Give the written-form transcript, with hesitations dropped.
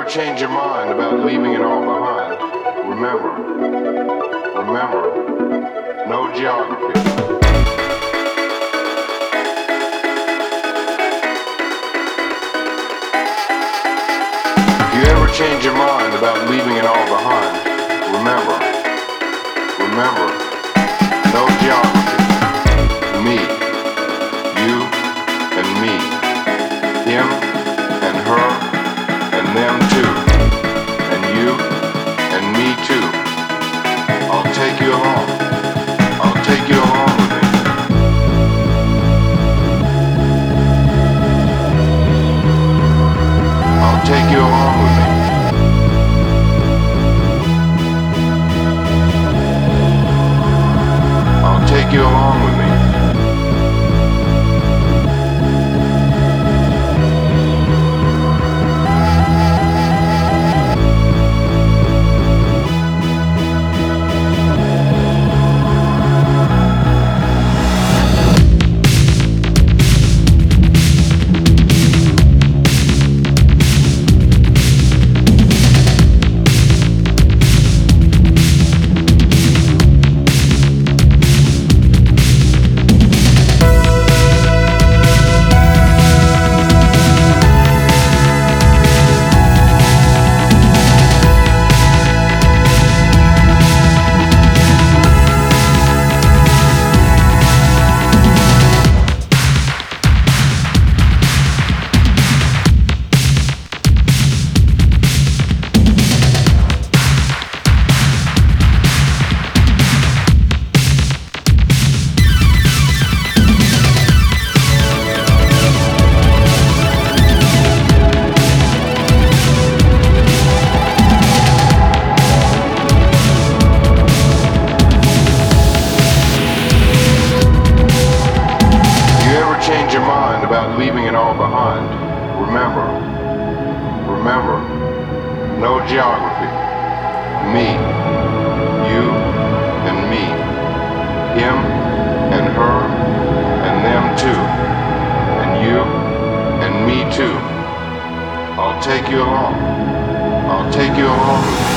change your mind about leaving it all behind, remember, no geography. If you ever change your mind about leaving it all behind, remember, no geography. Me, you and me, him and her and them too, and you and me too. I'll take you along. I'll take you along with me. I'll take you along with me. I'll take you along with me. Change your mind about leaving it all behind, remember, no geography. Me, you and me, him and her and them too, and you and me too. I'll take you along. I'll take you along with me.